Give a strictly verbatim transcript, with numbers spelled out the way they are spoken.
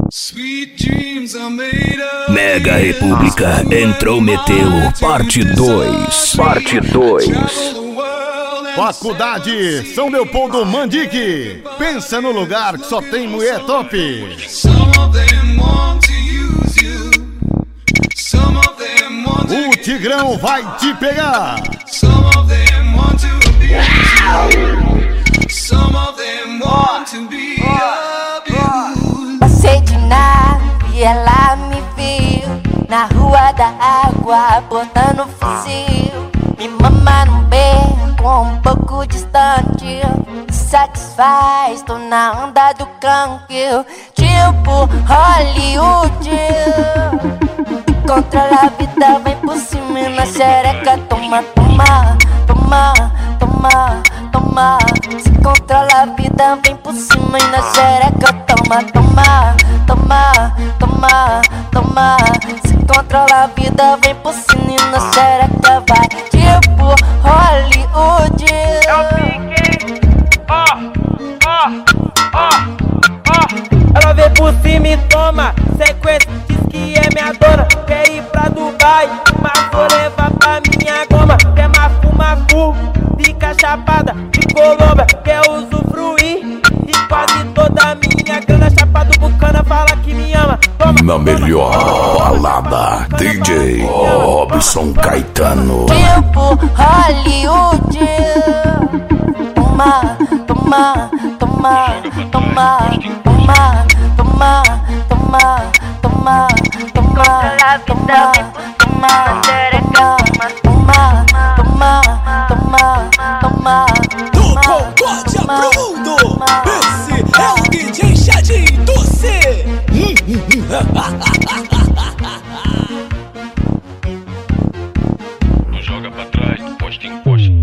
Mega República Entrometeu, parte dois. Parte dois. Faculdade São Leopoldo Mandique. Pensa no lugar que só tem mulher top. O Tigrão vai te pegar. Passei de nave e ela me viu na rua da água, botando fuzil. Me mama num beco um pouco distante, me satisfaz, tô na onda do canque, tipo Hollywood. Controla a vida, vem por cima e na xereca. Toma, toma, toma, toma, toma. Se controla a vida, vem por cima e na xereca. Toma, toma, toma, toma, toma. Se controla a vida, vem por cima e na xereca. Vai tipo Hollywood. É o pique, ó, ó, ó, ó. Ela vem por cima e toma sequência, diz que é minha dona. Quer ir pra Dubai, mas vou levar pra minha goma. Quer mafu, mafu, fica chapada de Colômbia. Quer usufruir e quase toda a minha grana. Chapado bucana, fala que me ama. Toma, na melhor balada, D J Robson Caetano. Tipo Hollywood. Toma, toma, toma, toma, toma, toma, toma, toma, toma, toma, toma, toma, toma, toma, toma. Do Concorde Bruno, esse é o D J Chadinho do C. Não joga pra trás, posta em posta.